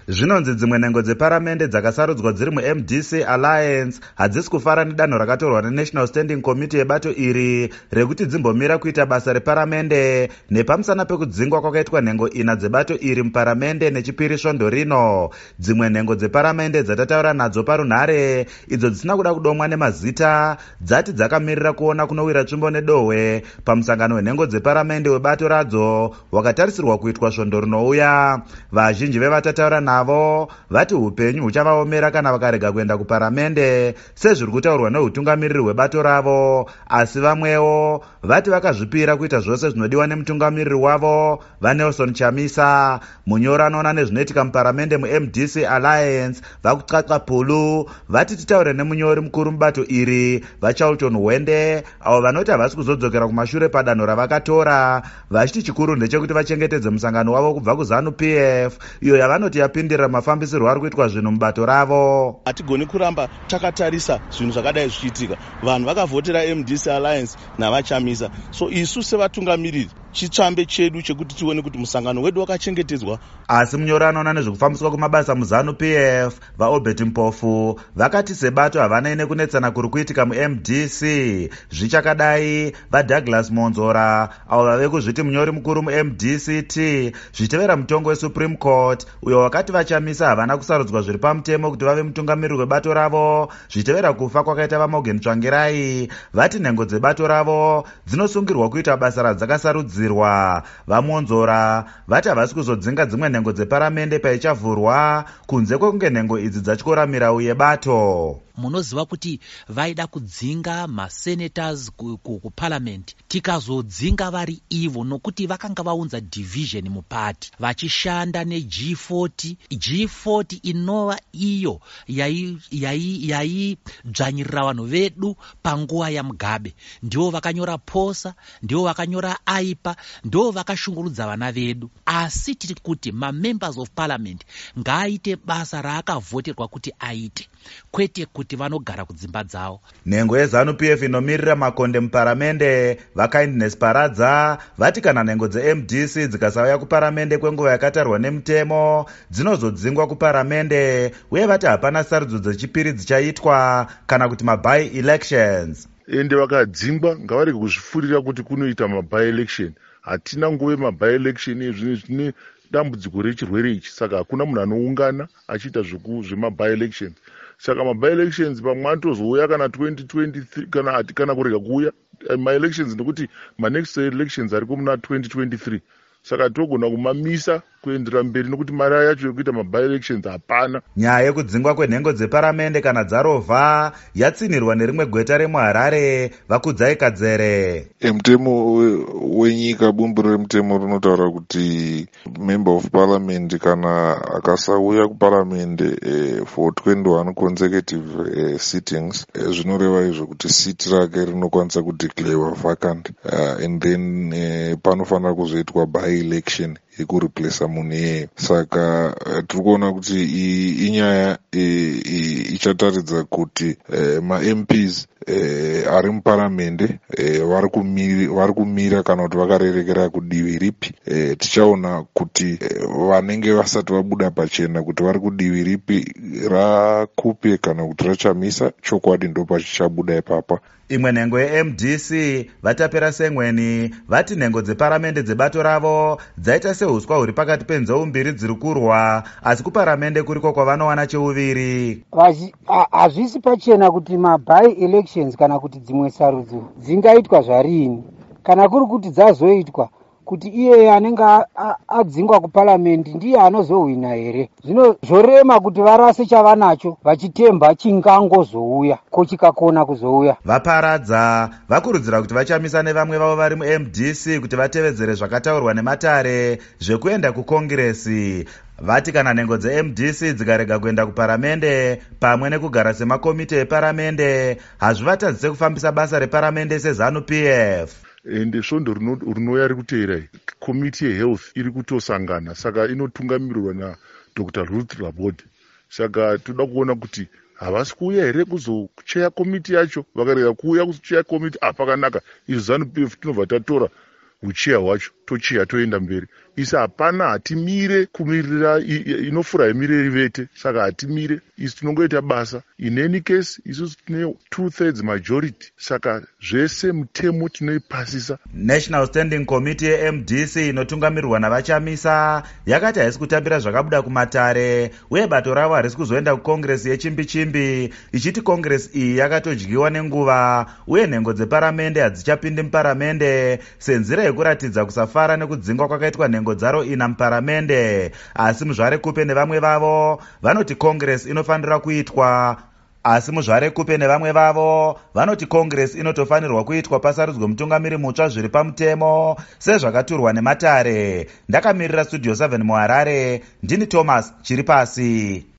Zvinonzi dzimwe nhengo dzeparamende dzakasarudzwa dziri muMDC Alliance hadzisi kufara nedanho rakatorwa neNational Standing Committee yebato iri rekuti dzimbomira kuita basa reparamende nepamusana pekudzingwa kwakaitwa nhengo 4 dzebato iri muparamende nechipiri svondo rino. Dzimwe nhengo dzeparamende dzatataura nadzo parunhare idzo dzisina kuda kudomwa nemazita dzati dzakamirira kuona kunowira tsvimbo nedohwe pamusangano wenhengo dzeparamende webato radzo wakatarisirwa kuitwa svondo rinouya. Vazhinji vevatataura navo vati upenyu huchavaomera kana vakarega kuenda kuparamende sezviri kutaurwa neutungamiriri hwebato ravo, asi vamwewo vati vakazvipira kuita zvose zvinodiwa nemutungamiriri wavo vaNelson Chamisa. Munyori anoona nezvinoitika muparamende muMDC Alliance vakuxaxa Pulu vati titaure nemunyori mukuru mubato iri vaCharlton Hwende avo vanoti havasi kuzodzokera kumashure padanho ravakatora, vachiti chikuru ndechekuti vachengetedze musangano wavo kubva kuZANU-PF iyo yavanoti yapindira mafambisirwo ari kuitwa zvinhu mubato ravo. Hatigoni kuramba takatarisa zvinhu zvakadai zvichiitika. Vanhu vakavhotera MDC Alliance navachamisa, so isu sevatungamiriri chitsvambe chedu chekuti tione kuti musangano wedu wakachengetedzwa. Asi munyori anoona nezvekufambiswa kumabasa muZANU-PF vaObert Mpofu vakati sebato havanei nekunetsana kuri kuitika muMDC. Zvichakadai vaDouglas Monzora avo vave kuzviti munyori mukuru muMDCT zvichitevera mutongo weSupreme Court uyo wakati vachamisa havana kusarudzwa zviri pamutemo kuti vave mutungamiriri webato ravo zvichitevera kufa kwakaita vaMorgan Tsvangirai. Vati nhengo dzebato ravo dzinosungirwa kuita basa radzakasarudzirwa. VaMonzora vati havasi kuzodzinga dzimwe nhengo dzeparamende paichavhurwa kunze kwekunge nhengo idzi dzatyora mirau yebato. Munoziva kuti vaida kudzinga masenators kuparliament, tikazodzinga vari ivo nokuti vakanga vaunza division mupati vachishanda neG40. G40 inova iyo yaidzvanyirira vanhu vedu panguva yaMugabe. Ndivo vakanyora posa, ndivo vakanyora aipa, ndivo vakashungurudza vana vedu. Asi tiri kuti mamembers of parliament ngaaite basa raakavhoterwa kuti aite, kwete kuti vanogara kudzimba dzavo. Nhengo yeZANU-PF inomirira makonde muparamende vaKindness Paradza vati kana nhengo dzeMDC dzikasauya kuparamende kwenguva yakatarwa nemutemo dzinozodzingwa kuparamende, uye vati hapana sarudzo dzechipiri dzichaitwa kana kuti maby elections. Ende vakadzingwa ngavarege kuzvifurira kuti kunoita maby election. Hatina nguve maby election zvine dambudziko rechirwere ichi, saka hakuna munhu anoungana achiita zvemaby elections. Saka maby elections pamwe atozouya kana 2023 kana kurega kuuya ma-elections nekuti ma-next elections ariko muna 2023. Saka togona kumamisa kuendera mberi nokuti mari yacho yekuita maby elections hapana. Nyaya yekudzingwa kwenhengo dzeparamende kana dzarovha yatsinirwa nerimwe gweta remuHarare Vakudzai Kadzere. Mutemo wenyika, bumbiro remutemo rinotaura kuti member of parliament kana akasauya kuparamende for 21 consecutive sittings, zvinoreva izvo kuti seat rake rinokwanisa kudeclarewa vacant, and then panofanira kuzoitwa by election yekureplace munhu iyeye. Saka tiri kuona kuti inyaya ichataridza kuti maMPs ari muparamende vari kumira kana kuti vakarerekera kudivi ripi. Tichaona kuti vanenge vasati vabuda pachena kuti vari kudivi ripi, raKupe kana kuti raChamisa, chokwadi ndo pachichabuda ipapa. Imwe nhengo yeMDC vatapera Sengweni vati nhengo dzeparamende dzebato ravo dzaita sehuswa huri pakati penzou mbiri dziri kurwa, asi kuparamende kuriko kwavanowana cheuviri. Hazvisi pachena kuti maby elections kana kuti dzimwe sarudzo dzingaitwa zvarini. Kana kuri kuti dzazoitwa, kuti iye anenge adzingwa kuparliament ndiye anozohwina here. Zvino zvorema kuti varase chavanacho vachitemba chingangozouya ko chikakona kuzouya. Vaparadza vakurudzira kuti vachamisa nevamwe vavo vari muMDC kuti vatevedzere zvakataurwa nematare zvekuenda kuKongiresi. Vati kana nhengo dzeMDC dzikarega kuenda kuparamende pamwe nekugara semakomite eparamende hazvivatadzise kufambisa basa reparamende seZANU-PF. Ende svondo rinouya rikuteera komiti yehealth iri kutosangana, saka inotungamirirwa naDr. Ruth Labode. Saka toda kuona kuti havasi kuuya here kuzocheya komiti yacho. Vakarega kuuya kuzocheya komiti pakanaka, izvo ZANU-PF tinobva tatora ucheya hwacho. tochiya toenda mberi. Isi hapana, hatimire kumirira inofura yemireri vete, saka hatimire. Isi tinongoita basa. In any case, isusu tine 2/3 majority, saka zvese mutemo tinoipasisa. National Standing Committee yeMDC inotungamirwa navachamisa yakati haisi kutambira zvakabuda kumatare, uye bato ravo harisi kuzoenda kukongresi yechimbi-chimbi, ichiti kongresi iyi yakatodyiwa nenguva, uye nhengo dzeparamende hadzichapindi muparamende senzira yekuratidza kusafara nekudzingwa kwakaitwa nhengo dzaro ina muparamende. Asi muzvare kupe nevamwe vavo vanoti kongresi inofanira kuitwa kongresi inotofanirwa kuitwa pasarudzwe mutungamiri mutsva zviri pamutemo sezvakaturwa nematare. Ndakamirira Studio 7 muHarare, ndini Thomas Chiripasi.